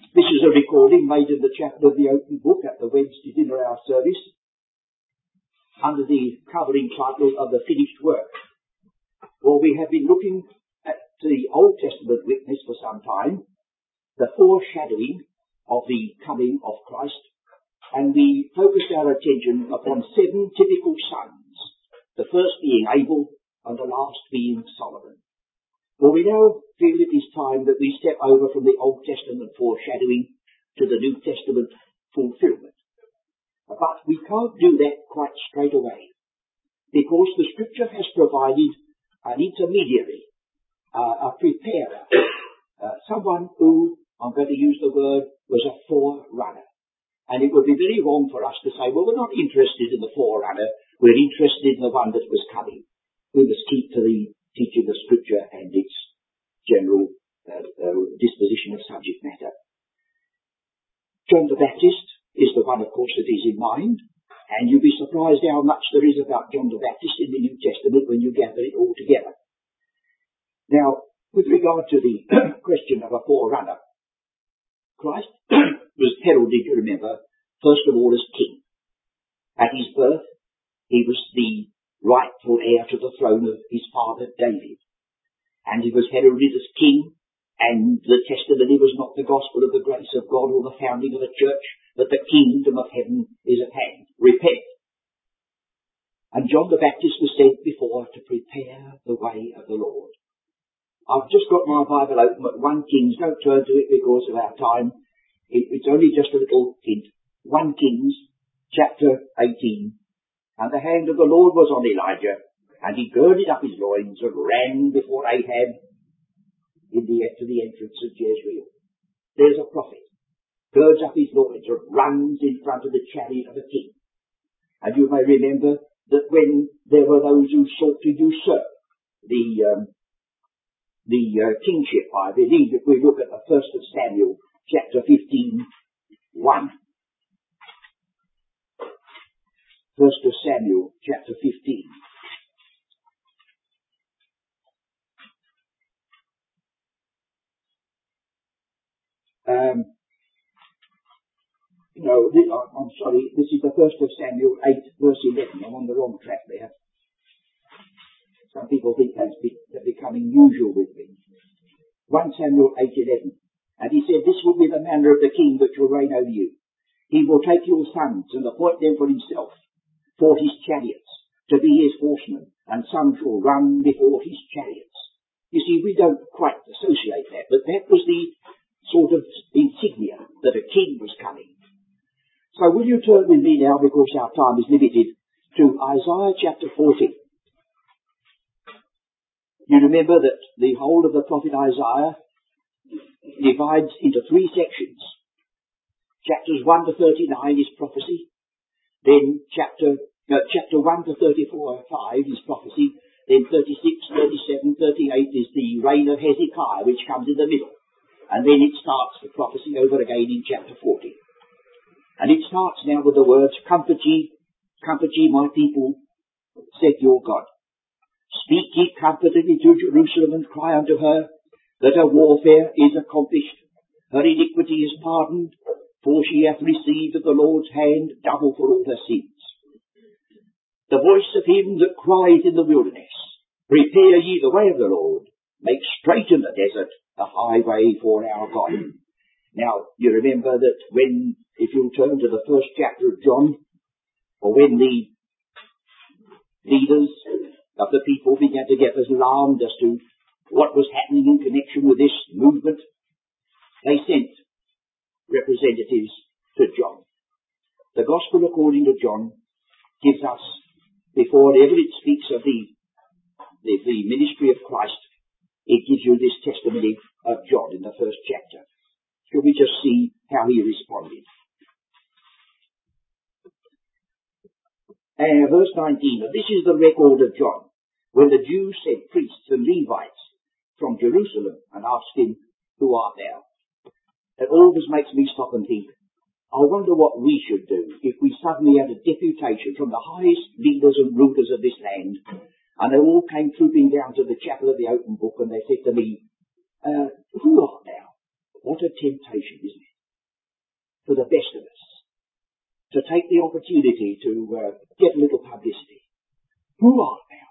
This is a recording made in the chapel of the Open Book at the Wednesday dinner hour service under the covering title of The Finished Work. Well, we have been looking at the Old Testament witness for some time, the foreshadowing of the coming of Christ, and we focused our attention upon 7 typical sons, the first being Abel and the last being Solomon. Well, we now feel it is time that we step over from the Old Testament foreshadowing to the New Testament fulfillment. But we can't do that quite straight away, because the Scripture has provided an intermediary, a preparer, someone who, I'm going to use the word, was a forerunner. And it would be very wrong for us to say, well, we're not interested in the forerunner, we're interested in the one that was coming. We must keep to the teaching of Scripture and its general disposition of subject matter. John the Baptist is the one, of course, that is in mind, and you'll be surprised how much there is about John the Baptist in the New Testament when you gather it all together. Now, with regard to the question of a forerunner, Christ was heralded, you remember, first of all as king. At his birth, he was the rightful heir to the throne of his father David. And he was heralded as king, and the testimony was not the gospel of the grace of God or the founding of a church, but the kingdom of heaven is at hand. Repent. And John the Baptist was sent before to prepare the way of the Lord. I've just got my Bible open at 1 Kings. Don't turn to it because of our time. It's only just a little hint. 1 Kings, chapter 18. And the hand of the Lord was on Elijah, and he girded up his loins and ran before Ahab to the entrance of Jezreel. There's a prophet, girds up his loins and runs in front of the chariot of a king. And you may remember that when there were those who sought to usurp the kingship, I believe, if we look at the 1st of Samuel, chapter 15, 1. 1st of Samuel, chapter 15. I'm sorry, this is the 1st of Samuel 8, verse 11. I'm on the wrong track there. Some people think that's becoming usual with me. 1 Samuel 8:11. And he said, this will be the manner of the king which will reign over you. He will take your sons and appoint them for himself, for his chariots, to be his horsemen, and some shall run before his chariots. You see, we don't quite associate that, but that was the sort of insignia that a king was coming. So will you turn with me now, because our time is limited, to Isaiah chapter 40. You remember that the whole of the prophet Isaiah divides into 3 sections. Chapters 1 to 39 is prophecy. Then chapter 1 to 34, 5 is prophecy. Then 36, 37, 38 is the reign of Hezekiah, which comes in the middle. And then it starts the prophecy over again in chapter 40. And it starts now with the words, comfort ye, my people, saith your God. Speak ye comfortably to Jerusalem, and cry unto her, that her warfare is accomplished, her iniquity is pardoned, for she hath received of the Lord's hand double for all her sins. The voice of him that cried in the wilderness, prepare ye the way of the Lord, make straight in the desert a highway for our God. Now, you remember that if you'll turn to the 1st chapter of John, or when the leaders of the people began to get alarmed as to what was happening in connection with this movement, they sent representatives to John. The Gospel according to John gives us, before ever it speaks of the ministry of Christ, it gives you this testimony of John in the 1st chapter. Shall we just see how he responded? Verse 19, this is the record of John, when the Jews sent priests and Levites from Jerusalem and asked him, who art thou? It always makes me stop and think, I wonder what we should do if we suddenly had a deputation from the highest leaders and rulers of this land, and they all came trooping down to the chapel of the Open Book, and they said to me, who art thou? What a temptation, isn't it? for the best of us to take the opportunity to get a little publicity. Who art thou?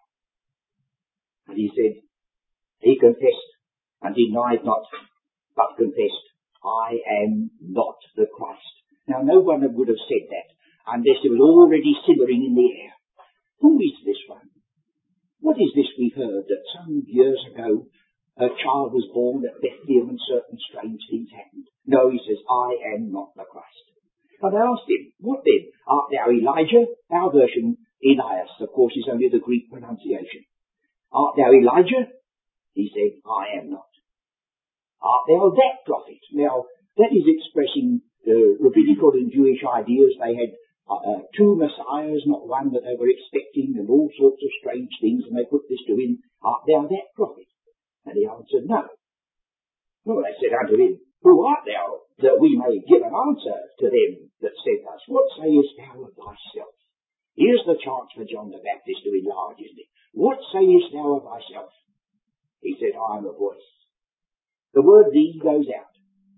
And he said, he confessed and denied not, but confessed, I am not the Christ. Now no one would have said that unless it was already simmering in the air. Who is this one? What is this we've heard that some years ago a child was born at Bethlehem and certain strange things happened? No, he says, I am not the Christ. And I asked him, what then? Art thou Elijah? Our version, Elias, of course, is only the Greek pronunciation. Art thou Elijah? He said, I am not. Art thou that prophet? Now, that is expressing the rabbinical and Jewish ideas. They had two messiahs, not one, that they were expecting, and all sorts of strange things, and they put this to him, art thou that prophet? And he answered, no. Well, they said unto him, who art thou, that we may give an answer to them that sent us? What sayest thou of thyself? Here's the chance for John the Baptist to enlarge, isn't it? What sayest thou of thyself? He said, I am a voice. The word thee goes out.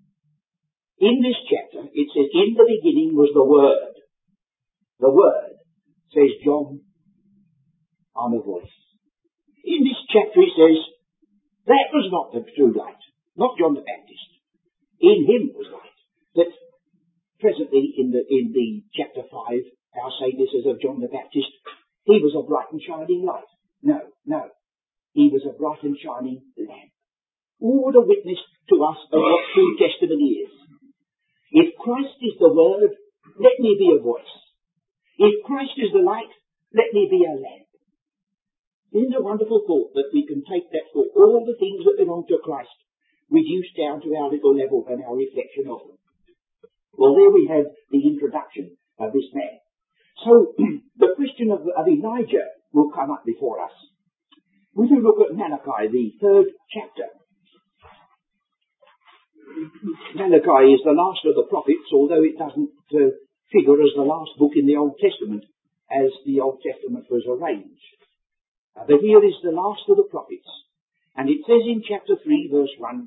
In this chapter, it says, in the beginning was the Word. The Word, says John, I'm a voice. In this chapter it says, that was not the true light, not John the Baptist. In him was light. That presently in the chapter 5, our Saviour says of John the Baptist, he was a bright and shining light. No. He was a bright and shining lamp. All a witness to us of what true testimony is. If Christ is the Word, let me be a voice. If Christ is the light, let me be a lamp. Isn't it a wonderful thought that we can take that thought, all the things that belong to Christ, reduced down to our little level and our reflection of them? Well, there we have the introduction of this man. So, the question of Elijah will come up before us. We will look at Malachi, the 3rd chapter. Malachi is the last of the prophets, although it doesn't figure as the last book in the Old Testament, as the Old Testament was arranged. But here is the last of the prophets. And it says in chapter 3, verse 1,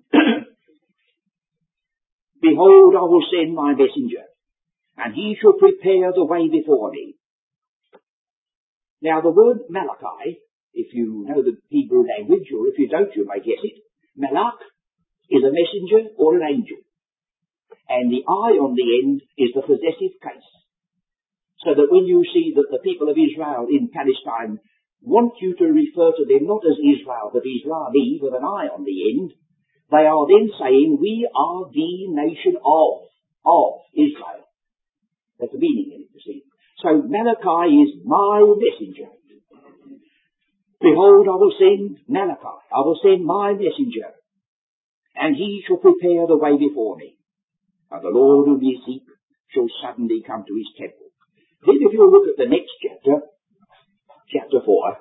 Behold, I will send my messenger, and he shall prepare the way before me. Now the word Malachi, if you know the Hebrew language, or if you don't, you may guess it. Malach is a messenger or an angel. And the I on the end is the possessive case. So that when you see that the people of Israel in Palestine want you to refer to them not as Israel, but Israeli with an I on the end, they are then saying, we are the nation of Israel. That's the meaning in it, you see. So Malachi is my messenger. Behold, I will send Malachi. I will send my messenger, and he shall prepare the way before me. And the Lord whom ye seek shall suddenly come to his temple. Then if you look at the next chapter, chapter 4,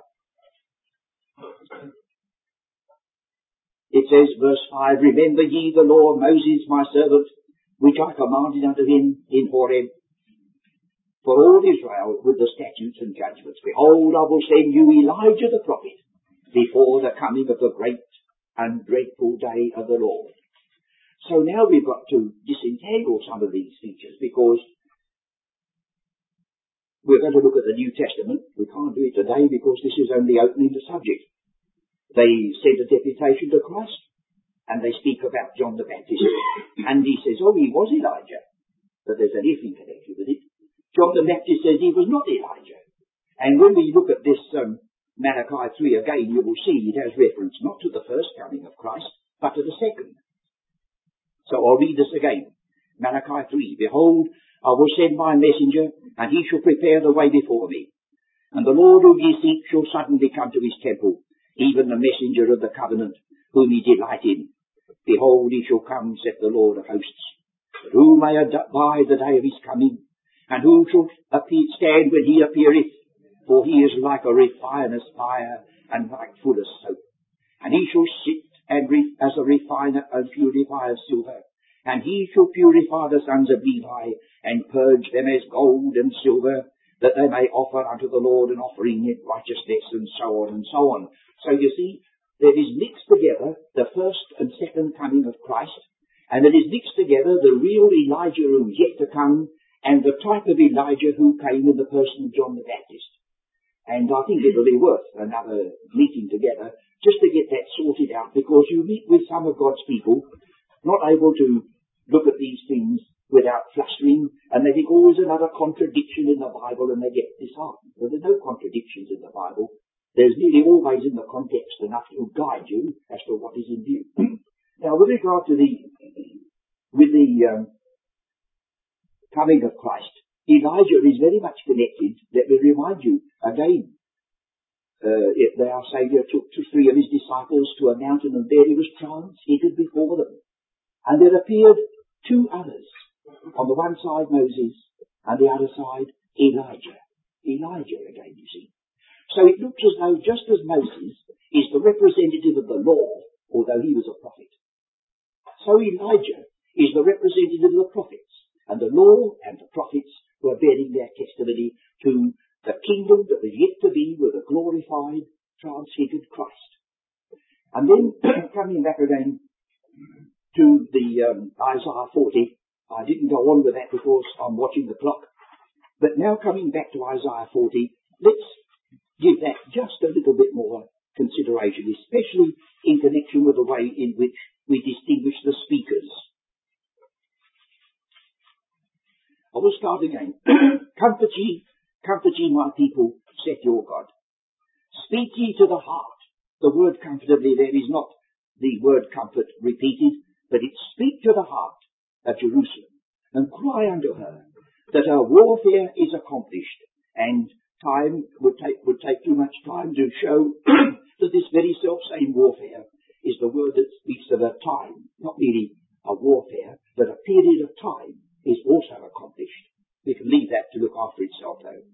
it says, verse 5, Remember ye the law of Moses my servant, which I commanded unto him in Horeb, for all Israel with the statutes and judgments. Behold, I will send you Elijah the prophet before the coming of the great and dreadful day of the Lord. So now we've got to disentangle some of these features, because we're going to look at the New Testament. We can't do it today because this is only opening the subject. They sent a deputation to Christ, and they speak about John the Baptist. And he says, oh, he was Elijah. But there's an if in connection with it. John the Baptist says he was not Elijah. And when we look at this Malachi 3 again, you will see it has reference not to the first coming of Christ, but to the second. So I'll read this again. Malachi 3, Behold, I will send my messenger, and he shall prepare the way before me. And the Lord whom ye seek shall suddenly come to his temple, even the messenger of the covenant, whom ye delight in. Behold, he shall come, saith the Lord of hosts. But who may abide the day of his coming? And who shall stand when he appeareth? For he is like a refiner's fire, and like fuller's soap. And he shall sit as a refiner and purifier of silver. And he shall purify the sons of Levi, and purge them as gold and silver, that they may offer unto the Lord an offering in righteousness, and so on and so on. So you see, there is mixed together the first and second coming of Christ, And it is mixed together the real Elijah who is yet to come and the type of Elijah who came in the person of John the Baptist. And I think it'll be worth another meeting together just to get that sorted out, because you meet with some of God's people not able to look at these things without flustering, and they think, oh, there's another contradiction in the Bible, and they get disheartened. Well, there's no contradictions in the Bible. There's nearly always in the context enough to guide you as to what is in view. Now, with regard to the coming of Christ, Elijah is very much connected. Let me remind you again. Our Saviour took 3 of his disciples to a mountain, and there he was transfigured before them. And there appeared 2 others. On the one side Moses, and the other side Elijah. Elijah again, you see. So it looks as though just as Moses is the representative of the law, although he was a prophet, so Elijah is the representative of the prophets. And the law and the prophets were bearing their testimony to the kingdom that was yet to be with a glorified, transfigured Christ. And then, coming back again to the Isaiah 40, I didn't go on with that because I'm watching the clock. But now coming back to Isaiah 40, let's give that just a little bit more consideration, especially in connection with the way in which we distinguish the speakers. I will start again. Comfort ye my people, saith your God. Speak ye to the heart. The word comfortably there is not the word comfort repeated, but it's speak to the heart of Jerusalem, and cry unto her that her warfare is accomplished. And time would take too much time to show that this very self-same warfare is the word that speaks of a time, not merely a warfare, but a period of time is also accomplished. We can leave that to look after itself, though.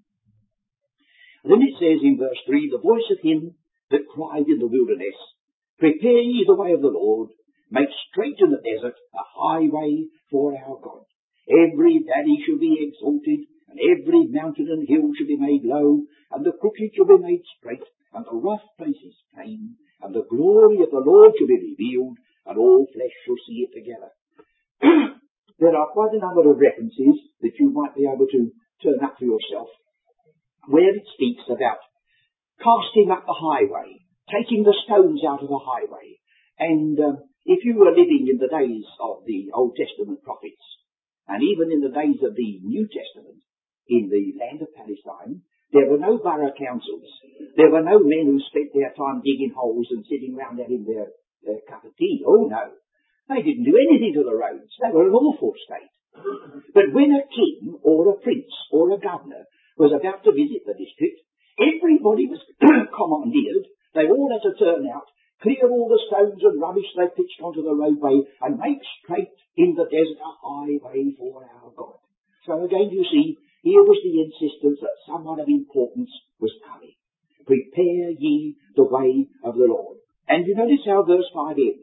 And then it says in verse 3, the voice of him that cried in the wilderness, prepare ye the way of the Lord, make straight in the desert a highway for our God. Every valley shall be exalted, and every mountain and hill shall be made low, and the crooked shall be made straight, and the rough places plain, and the glory of the Lord shall be revealed, and all flesh shall see it together. There are quite a number of references that you might be able to turn up for yourself, where it speaks about casting up the highway, taking the stones out of the highway. And if you were living in the days of the Old Testament prophets, and even in the days of the New Testament, in the land of Palestine, there were no borough councils. There were no men who spent their time digging holes and sitting round having their cup of tea. Oh no. They didn't do anything to the roads. They were an awful state. But when a king or a prince or a governor was about to visit the district, everybody was commandeered. They all had to turn out, clear all the stones and rubbish they pitched onto the roadway, and make straight in the desert a highway for our God. So again, you see, here was the insistence that someone of importance was coming. Prepare ye the way of the Lord. And you notice how verse 5 ends.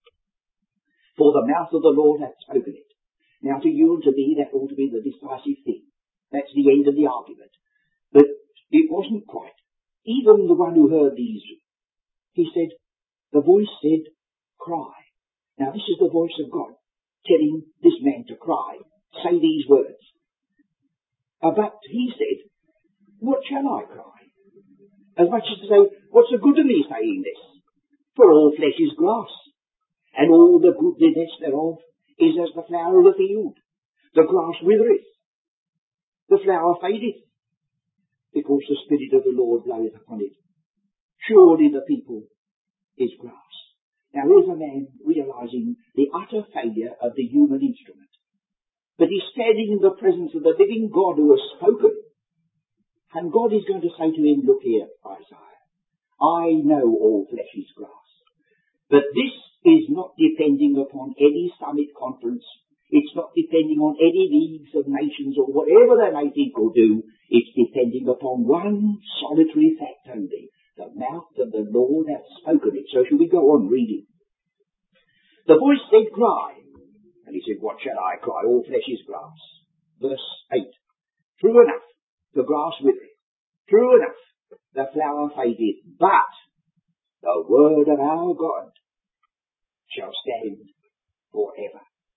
For the mouth of the Lord hath spoken it. Now to you and to me, that ought to be the decisive thing. That's the end of the argument. But it wasn't quite. Even the one who heard these, he said, the voice said, cry. Now this is the voice of God telling this man to cry, say these words. But he said, what shall I cry? As much as to say, what's the good of me saying this? For all flesh is grass, and all the goodliness thereof is as the flower of the field. The grass withereth, the flower fadeth, because the Spirit of the Lord bloweth upon it. Surely the people is grass. Now here's a man realizing the utter failure of the human instrument. But he's standing in the presence of the living God who has spoken. And God is going to say to him, look here, Isaiah, I know all flesh is grass. But this is not depending upon any summit conference. It's not depending on any leagues of nations or whatever they may think or do. It's depending upon one solitary fact only. The mouth of the Lord hath spoken it. So shall we go on reading? The voice said, cry. And he said, what shall I cry? All flesh is grass. Verse 8. True enough, the grass withereth. True enough, the flower fadeth. But the word of our God shall stand forever.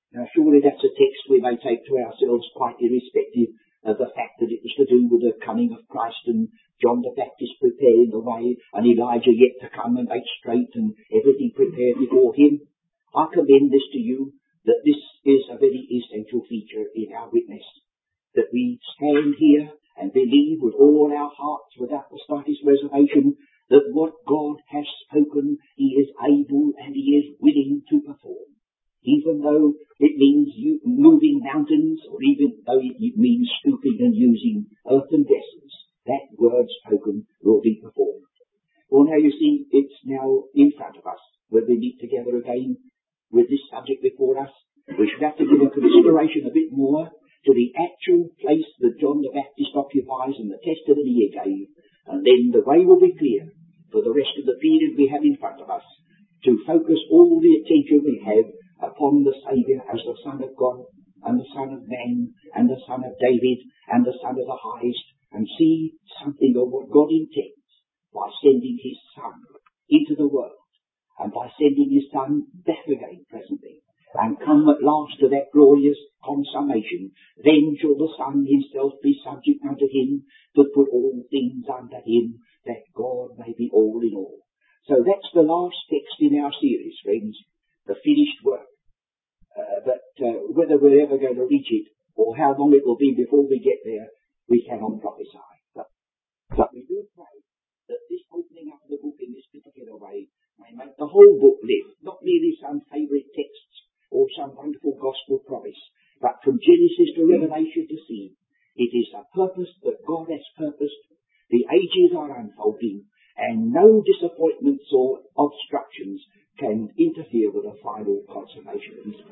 Now surely that's a text we may take to ourselves quite irrespective of the fact that it was to do with the coming of Christ and John the Baptist preparing the way and Elijah yet to come and make straight and everything prepared before him. I commend this to you, that this is a very essential feature in our witness, that we stand here and believe with all our hearts without the slightest reservation that what God has spoken He is able and He is willing to perform. Even though it means moving mountains, or even though it means stooping and using earthen vessels, that word spoken will be performed. Well, now you see, it's now in front of us. When we meet together again with this subject before us, we should have to give a consideration a bit more to the actual place that John the Baptist occupies and the testimony he gave, and then the way will be clear for the rest of the period we have in front of us to focus all the attention we have upon the Saviour as the Son of God and the Son of Man and the Son of David and the Son of the Highest, and see something of what God intends by sending His Son into the world and by sending His Son back again presently and come at last to that glorious consummation. Then shall the Son Himself be subject unto Him that put all things under Him, that God may be all in all. So that's the last text in our series, friends, the finished work. But whether we're ever going to reach it or how long it will be before we get there, we cannot prophesy. But we do pray that this opening up of the book in this particular way may make the whole book live, not merely some favourite texts or some wonderful gospel promise, but from Genesis to Revelation to see it is a purpose that God has purposed. The ages are unfolding, and no disappointments or obstructions can interfere with the final consummation of His